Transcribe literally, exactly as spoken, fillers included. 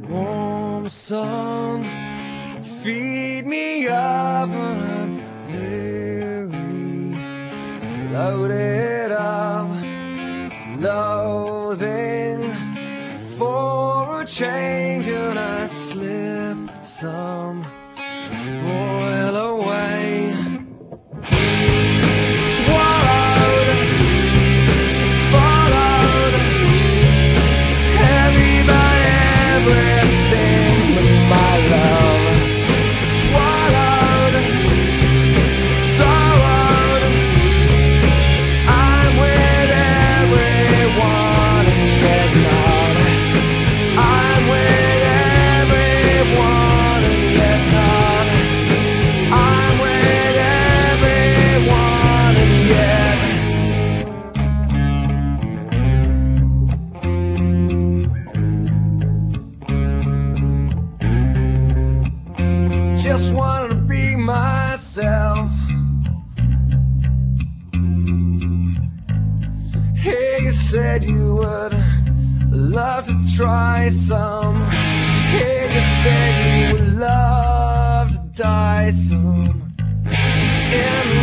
Warm sun, feed me up when I'm weary, loaded up, loathing for a change, and I slip some, boil away, swallowed, followed, heavy by everything but my love, swallowed, sorrowed, I'm with everyone and yet not, I'm with everyone and yet not, I'm with everyone and yet. Just wanted to be myself. Hey, you said you would love to try some. Hey, you said you would love to die some. In